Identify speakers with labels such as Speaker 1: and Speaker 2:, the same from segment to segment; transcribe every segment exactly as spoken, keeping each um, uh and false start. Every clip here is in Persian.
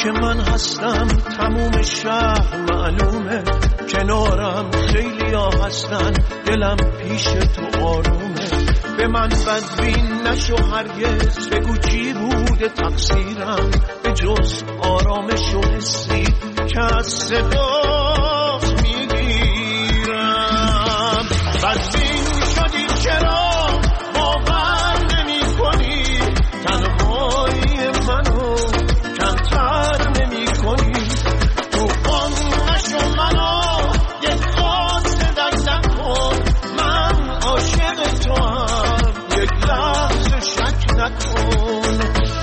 Speaker 1: که من هستم تموم شهر معلومه، کنارم خیلی ها هستن دلم پیش تو آرومه. به من بدبین نشو هرگز، بگو چی بوده تقصیرم به جز آرامش و حسی که از صدا میگیرم. بدبین شدی چرا باور نمی کنی، تنهایی منو کمتر نمی کنی. تو آن نشو منو یک خواست دک نکن، من عاشق تو هم یک لحظه شک نکن.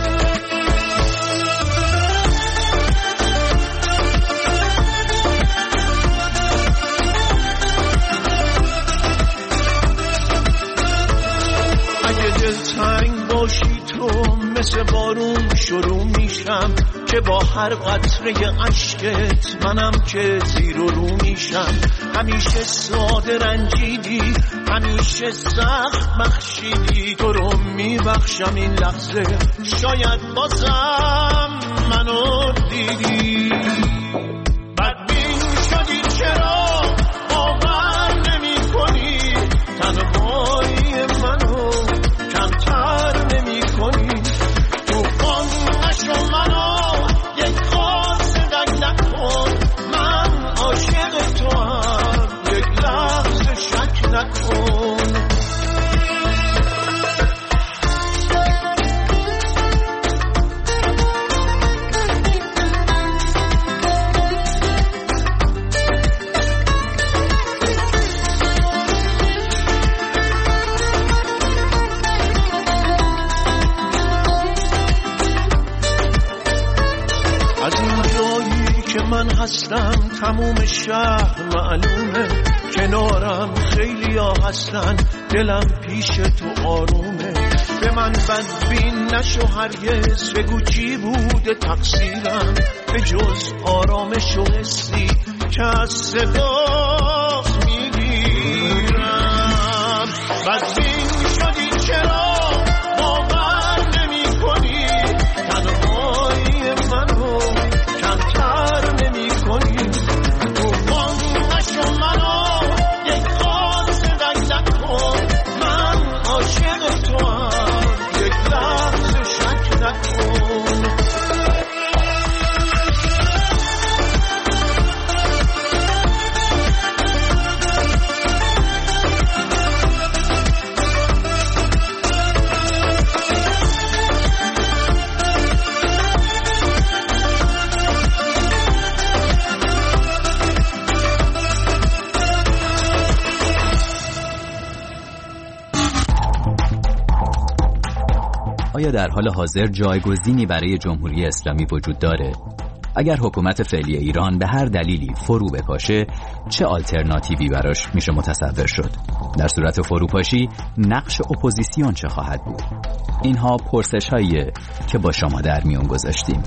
Speaker 1: دلتنگ باشی تو مثل بارون شروع میشم، که با هر قطره عشقت منم که زیر و رو میشم. همیشه ساده رنجیدی، همیشه سخت بخشیدی، تو رو میبخشم این لحظه شاید بازم منو دیدی. بدبین شدی چرا باور نمی کنی، تنهایی منو کمتر نمی کنی. تو آن نشو منو یک خواست دک نکن، من عاشق تو هم یک لحظه شک نکن. من هستم تموم شهر معلومه، کنارم خیلی ها هستن دلم پیش تو آرومه. به من بدبین نشو هرگز، بگو چی بوده تقصیرم به جز آرامش و حسی که از صدا میگیرم. بدبین شدی چرا باور نمی کنی، تنهایی منو کمتر نمی کنی. تو آن نشو منو یک خواست دک نکن، من عاشق تو هم یک لحظه شک نکن.
Speaker 2: آیا در حال حاضر جایگزینی برای جمهوری اسلامی وجود داره؟ اگر حکومت فعلی ایران به هر دلیلی فرو بپاشه، چه آلترناتیوی براش میشه متصور شد؟ در صورت فروپاشی نقش اپوزیسیون چه خواهد بود؟ اینها پرسش هاییه که با شما در میون گذاشتیم.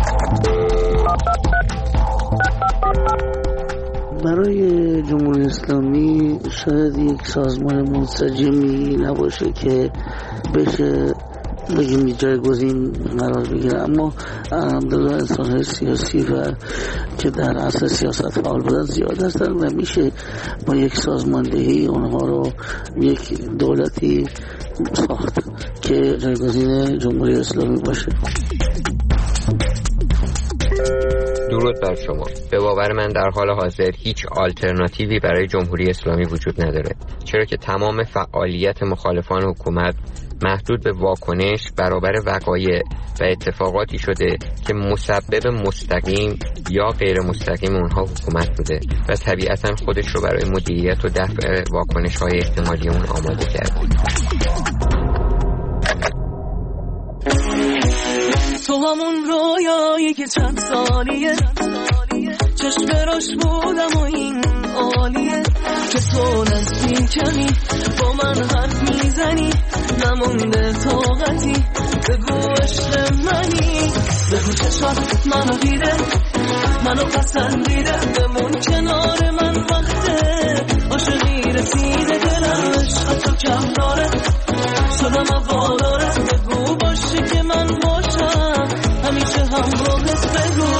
Speaker 3: برای جمهوری اسلامی شاید یک سازمان منسجمی نباشه که بشه بگیم جایگزین قرار بگیره، اما الحمدلله انسان‌های سیاسی و که در اصل سیاست فعال بودن زیاد هستن و میشه با یک سازماندهی اونها رو یک دولتی ساخت که جایگزین جمهوری اسلامی باشه.
Speaker 4: درود بر شما. به باور من در حال حاضر هیچ آلترناتیوی برای جمهوری اسلامی وجود نداره، چرا که تمام فعالیت مخالفان حکومت محدود به واکنش برابر وقایع و اتفاقاتی شده که مسبب مستقیم یا غیر مستقیم اونها حکومت بوده و طبیعتاً خودش رو برای مدیریت و دفع واکنش‌های احتمالی اون آماده کرده.
Speaker 5: تو همون رویایی که چند سالیه چشم براش بودم و این عالیه که تو نزدیکمی با من حرف میزنی نمونده طاقتی بگو عشق منی بگو چشمت منو دیده منو پسندیده بمون کنار من وقته عاشقی رسیده دلم عشق تو کم داره شدم اول داره بگو باشی که من باشم همیشه همراهت بگو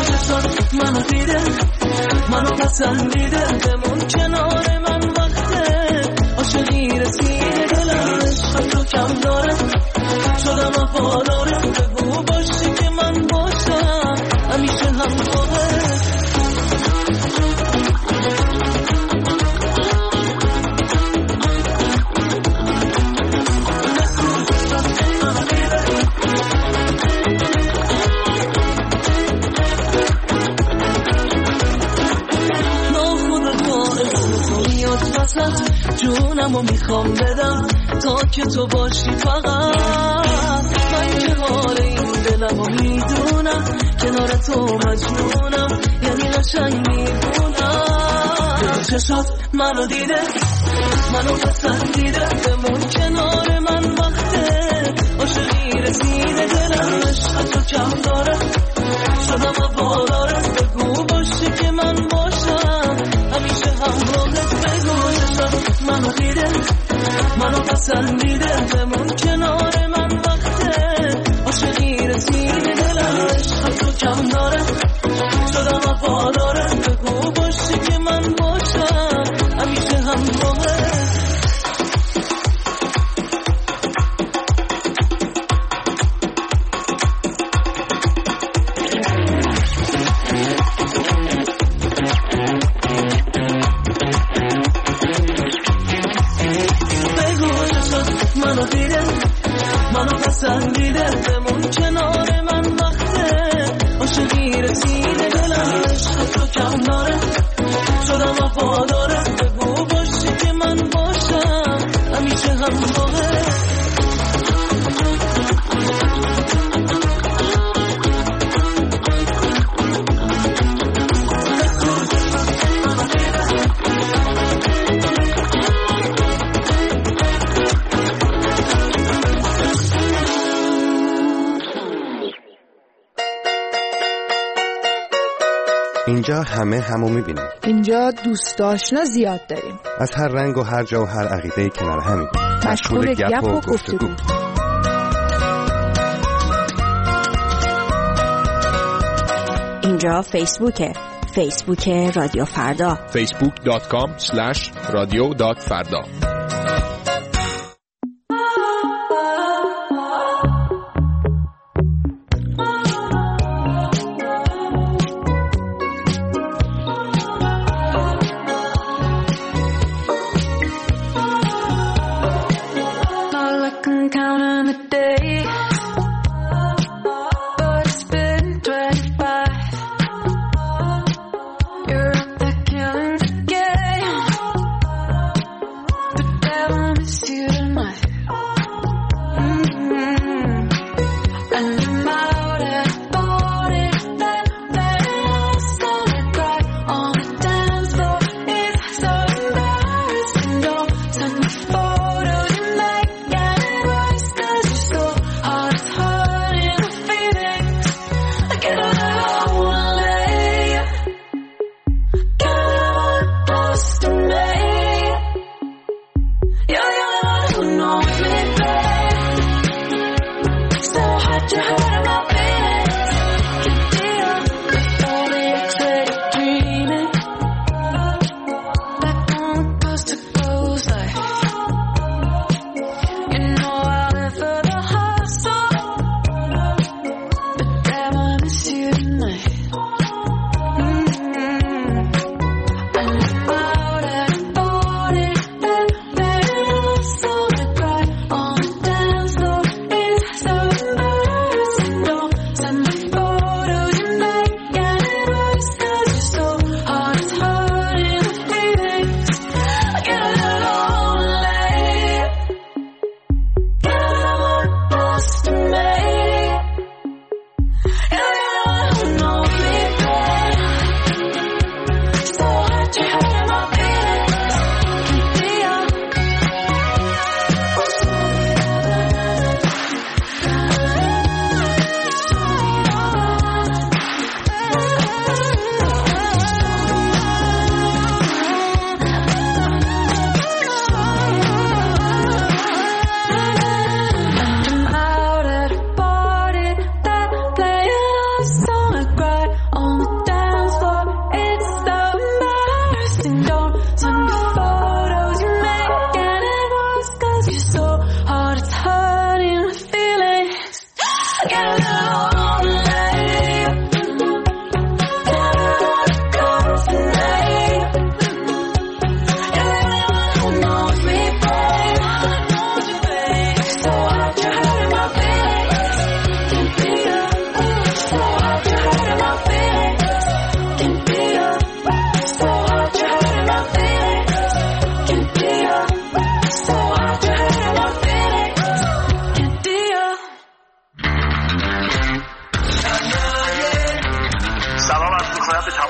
Speaker 5: پسندیده بمون کنار من وقته عاشقی رسیده دلم عشق تو کم داره شدم وفاداره بگو باشی که من باشم همیشه همراهه جونمو میخوام بدم تا که تو باشی فقط من که حال این دلمو میدونم کنار تو مجنونم یعنی قشنگ میبونم چشات منو دیده منو پسندیده بمون کنار من وقته عاشقی رسیده دلم عشق تو کم داره شدم وفاداره بگو باشی که من باشم همیشه همراهت بگو چشات منو دیده منو پسندیده بمون کنار من وقته عاشقی رسیده دلم عشق تو کم داره شدم وفاداره بگو باشی که من باشم همیشه همراهت پسندیده بمون کنار من وقته عاشقی رسیده دلم عشق تو کم داره شدم وفاداره بگو باشی که من باشم همیشه همراهه
Speaker 6: اینجا همه همو میبینیم.
Speaker 7: اینجا دوست آشنا زیاد داریم.
Speaker 6: از هر رنگ و هر جا و هر عقیده‌ای کنار همیم.
Speaker 7: مشغول گپ و گفتگو. اینجا فیسبوکه. فیسبوک رادیو فردا.
Speaker 8: فیسبوک دات کام اسلش رادیو دات فردا.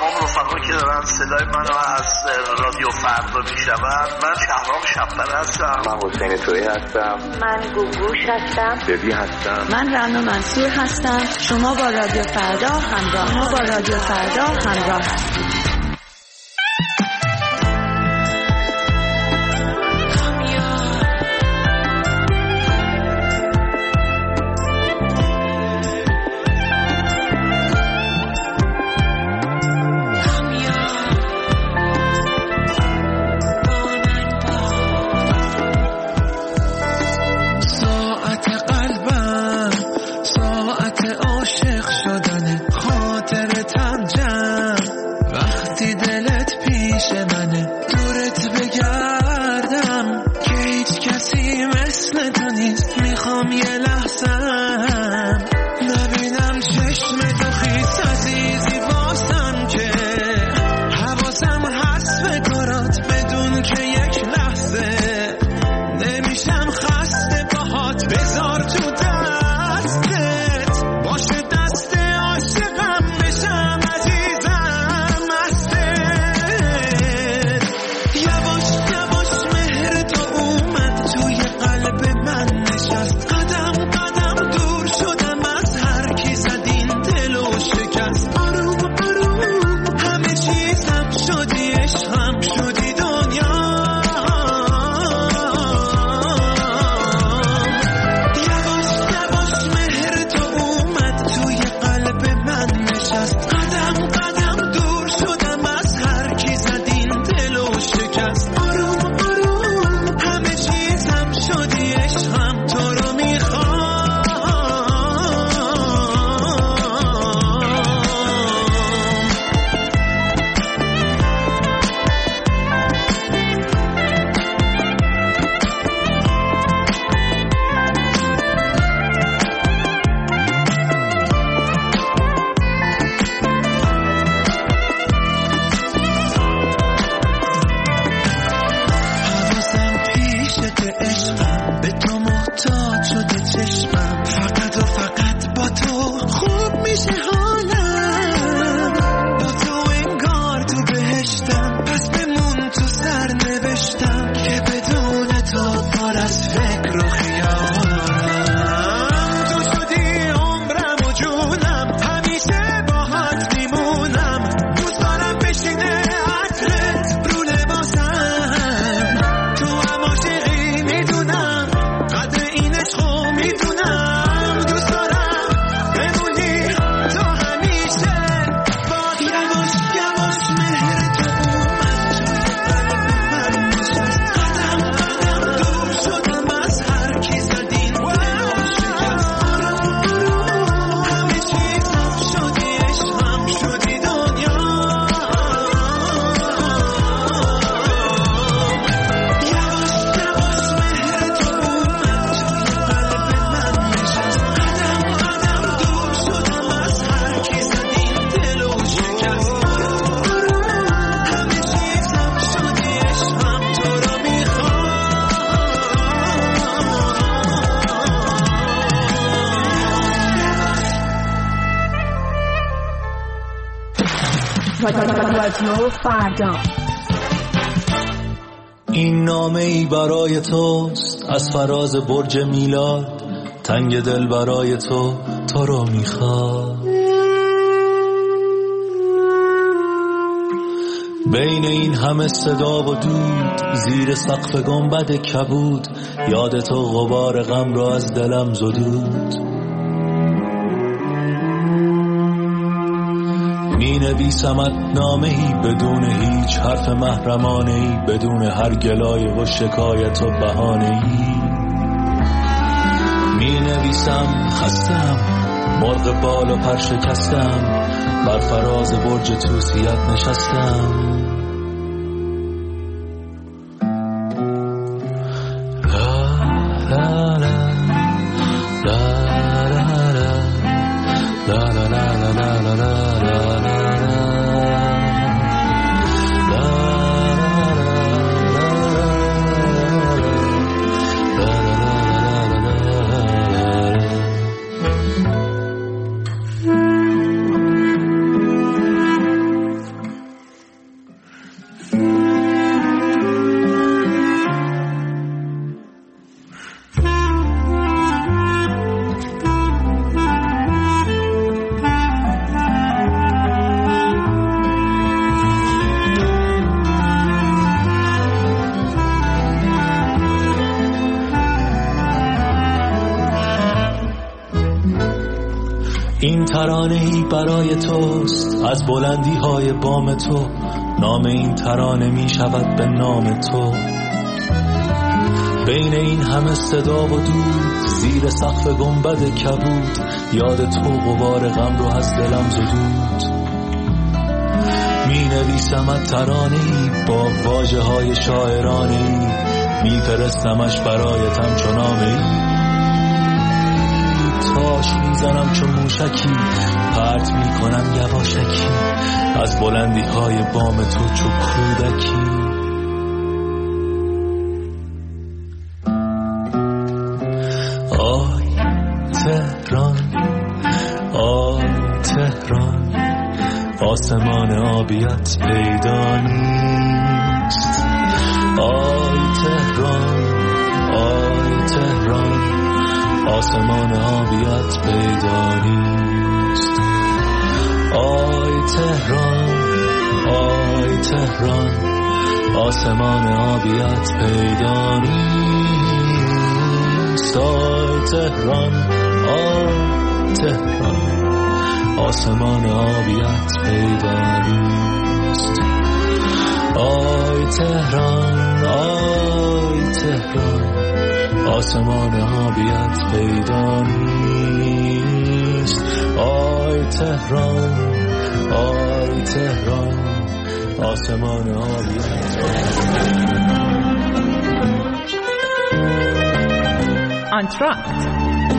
Speaker 9: تمام رفقا که دارن صدای منو از رادیو فردا میشنون. من شهرام شب‌پره هستم.
Speaker 10: من حسین تویی هستم.
Speaker 11: من گوگوش هستم.
Speaker 10: ببی هستم.
Speaker 7: من رنا منصور هستم. شما با رادیو فردا همراه ما با رادیو فردا همراه هستید.
Speaker 12: رادیو فردا.
Speaker 13: این نامه ای برای توست از فراز برج میلاد، تنگ دل برای تو تو رو میخواد. بین این همه صدا و دود، زیر سقف گنبد کبود، یاد تو غبار غم را از دلم زدود. می نویسمت نامه‌ای بدون هیچ حرف محرمانه‌ای، بدون هر گلایه و شکایت و بهانه‌ای. می نویسم خستم، مرغ بال و پر شکستم، بر فراز برج توسیت نشستم. ترانه‌ای برای توست از بلندی های بام تو، نام این ترانه می شود به نام تو. بین این همه صدا و دود، زیر سقف گنبد کبود، یاد تو غبار غم رو از دلم زدود. می نویسمت ترانه‌ای با واژه های شاعرانه‌ای، می فرستمش برایتم چو نامه‌ای. تاش میزنم چون موشکی، پرت میکنم یواشکی از بلندی های بام تو چو کودکی. آی تهران، آی تهران، آسمان آبیت پیدا نیست. آی تهران، آی تهران، آسمان آبیت پیدا نیست. آی تهران، آی تهران، آسمان آبیت پیدا نیست. آی تهران، آی تهران، آسمان آبیت پیدا نیست. آی تهران، آی تهران، آسمان آبیت پیدا نیست. آی تهران، آی تهران، آسمان آبیت
Speaker 12: آنتراکت.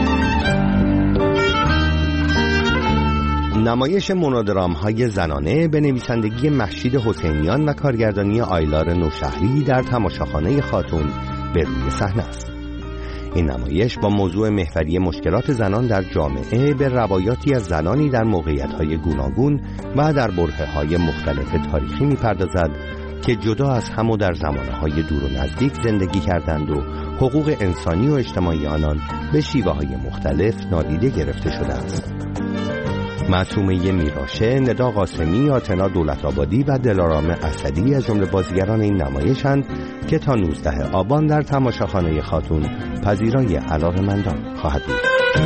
Speaker 6: نمایش مونودرام های زنانه به نویسندگی مهشید حسینیان و کارگردانی آیلار نوشهری در تماشاخانه خاتون به روی صحنه است. این نمایش با موضوع محوری مشکلات زنان در جامعه به روایاتی از زنانی در موقعیت‌های گوناگون و در برهه‌های مختلف تاریخی می‌پردازد که جدا از هم و در زمانه‌های دور و نزدیک زندگی کردند و حقوق انسانی و اجتماعی آنان به شیوه‌های مختلف نادیده گرفته شده است. معصومه میراشه، ندا قاسمی، آتنا دولت‌آبادی و دلارام اسدی از جمله بازیگران این نمایش‌اند که تا نوزدهم آبان در تماشاخانه خاتون پذیرای علاقه‌مندان خواهد بود.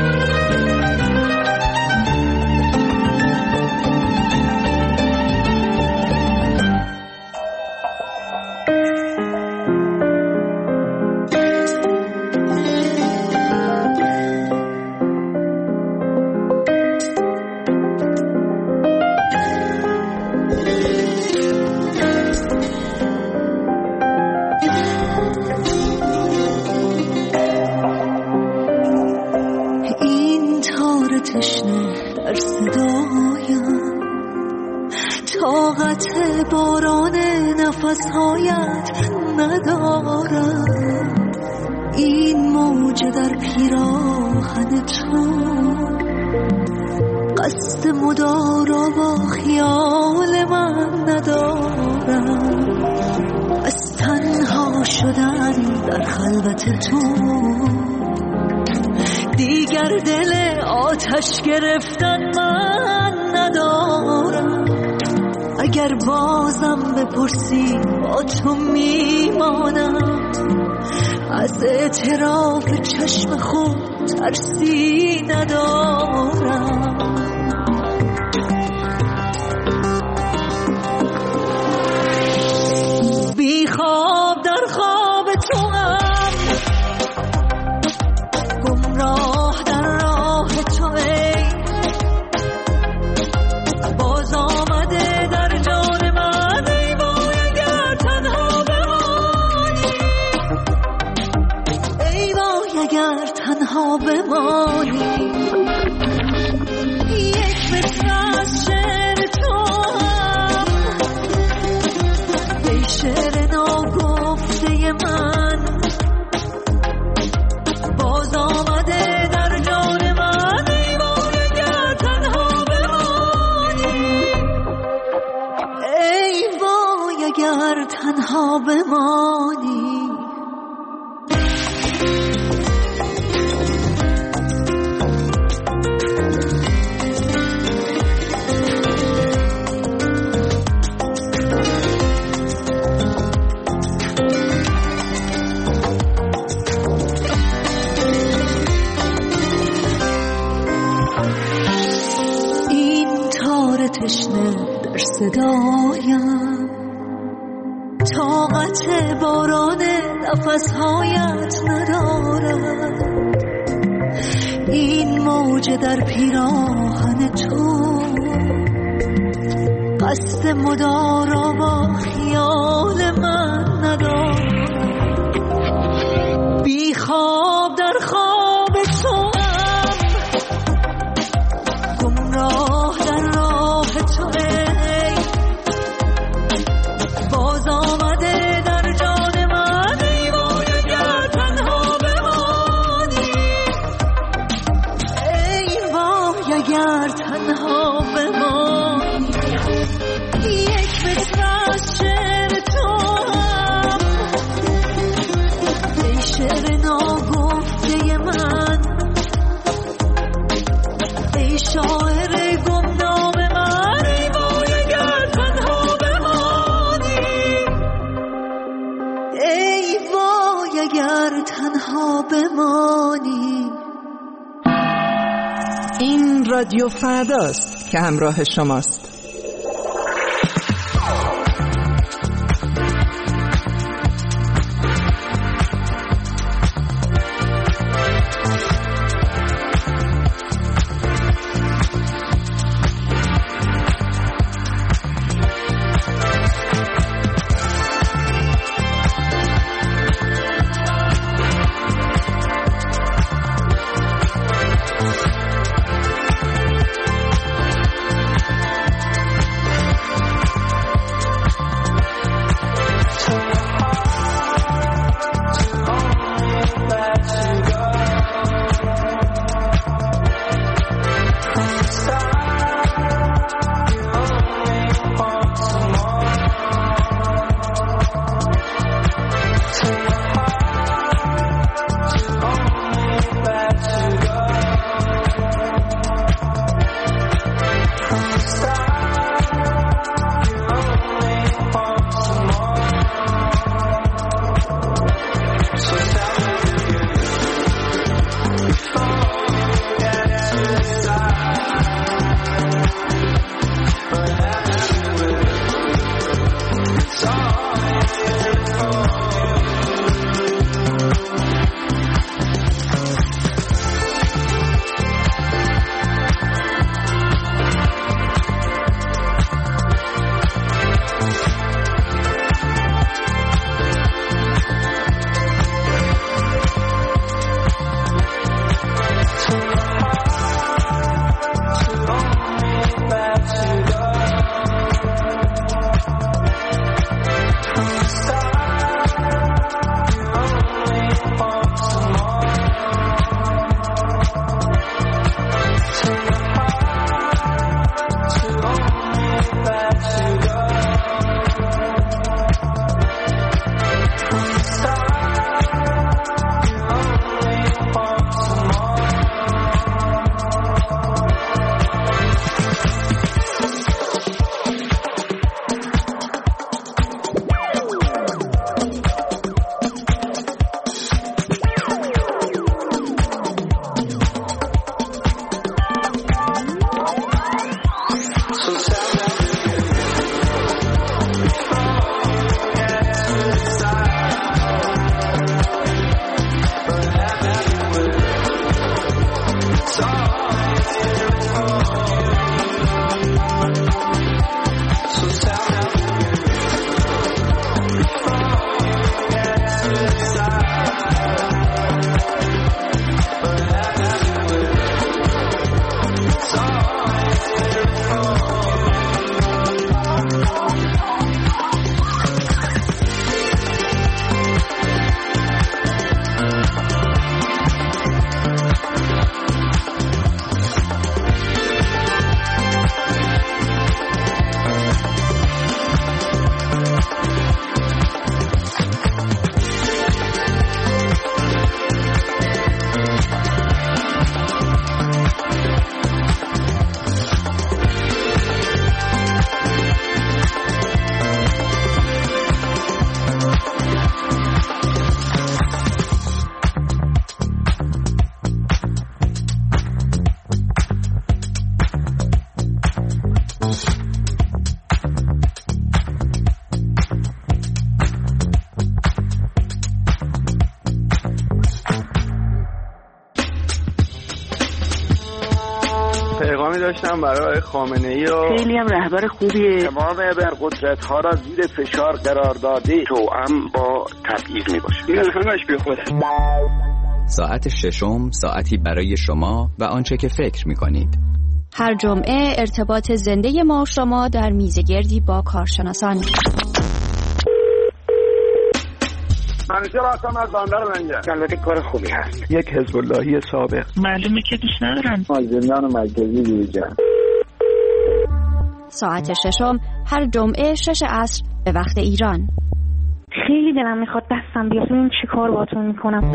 Speaker 5: دیگر دل آتش گرفتن من ندارم. اگر بازم بپرسی با تو میمانم. از اعتراف چشم خود ترسی ندارم. بی خواب در خواب تو هم، گمراه در راه تو ای. باز آمده در جان من ای وای اگر تنها بمانی. ای وای اگر تنها بمانی. یک مصرع از شعر تو هم ای شعر ناگفته من. باز آمده در جان من ای وای اگر تنها بمانی. ای وای اگر تنها بمانی. حرارت باران نفسهایت ندارد، این موج در پیراهن تو قصد مدارا با خیال من ندارد. بی خواب در خواب تو هم گمراه در راه تو، ای باز آمده در جان من، ای وای اگر تنها بمانی، ای وای اگر تنها بمانی. یک متر از شعر تو هم ای شعر ناگفته من، ای شاعر گمنام من، ای وای اگر تنها بمانی، ای وای اگر تنها بمانی.
Speaker 12: این رادیو فرداست که همراه شماست.
Speaker 5: Stop.
Speaker 14: گذاشتم برای خامنه‌ای و
Speaker 3: خیلی هم رهبر خوبیه.
Speaker 14: تمام ابرقدرت ها را زیر فشار قرار داده توأم با تبعیض میباشه. این همش بی خوده.
Speaker 2: ساعت ششم ساعتی برای شما و آنچه که فکر میکنید.
Speaker 15: هر جمعه ارتباط زنده ما و شما در میزگردی با کارشناسان.
Speaker 14: منیشه راستم از باندر منجه. البته کار خوبی هست. یک حزب اللهی سابق.
Speaker 3: معلومه که دوست ندارن.
Speaker 14: زندان مرکزی دیوجان.
Speaker 15: ساعت ششم هر جمعه شش عصر به وقت ایران.
Speaker 16: خیلی دلم میخواد دستم بیاد ببینم چی کار باهاتون میکنم.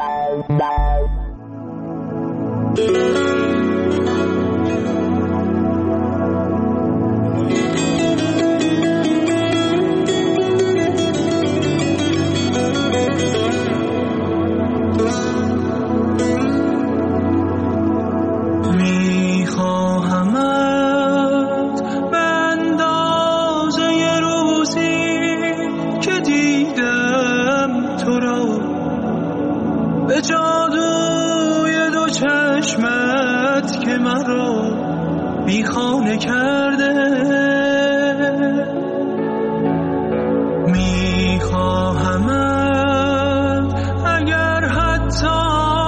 Speaker 5: به جادوی دو چشمت که مرا بیخانه کرده، میخواهمت اگر حتی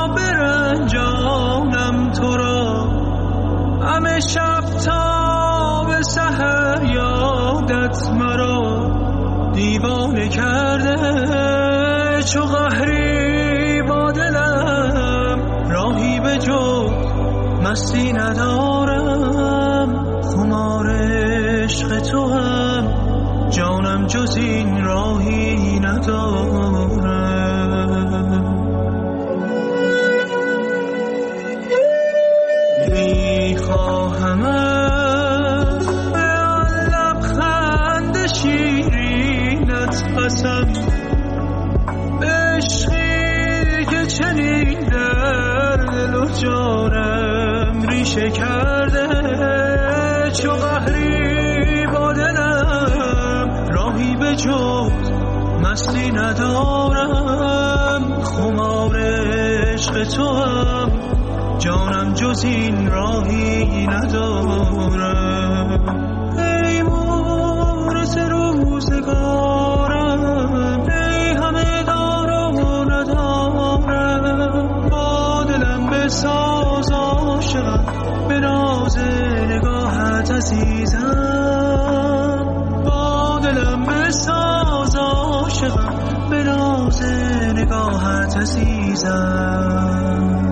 Speaker 5: برنجانم تو را، همه شب تا به سحر یادت مرا دیوانه کرده. چو قهری با دلم راهی به جز مستی ندارم، خمار عشق تو هم جانم جز این راهی ندارم. میخواهمت به آن لبخند شیرینت قسم، عشقی که چنین در دل و جانم ریشه کرده. چو قهری با دلم راهی به جز مستی ندارم، خمار عشق تو هم جانم جز این راهی ندارم. ای مورث روزگارم، ای همه دار و ندارم، با دلم بساز عاشقم، به ناز نگاهت عزیزم، با دلم بساز عاشقم، به ناز نگاهت عزیزم.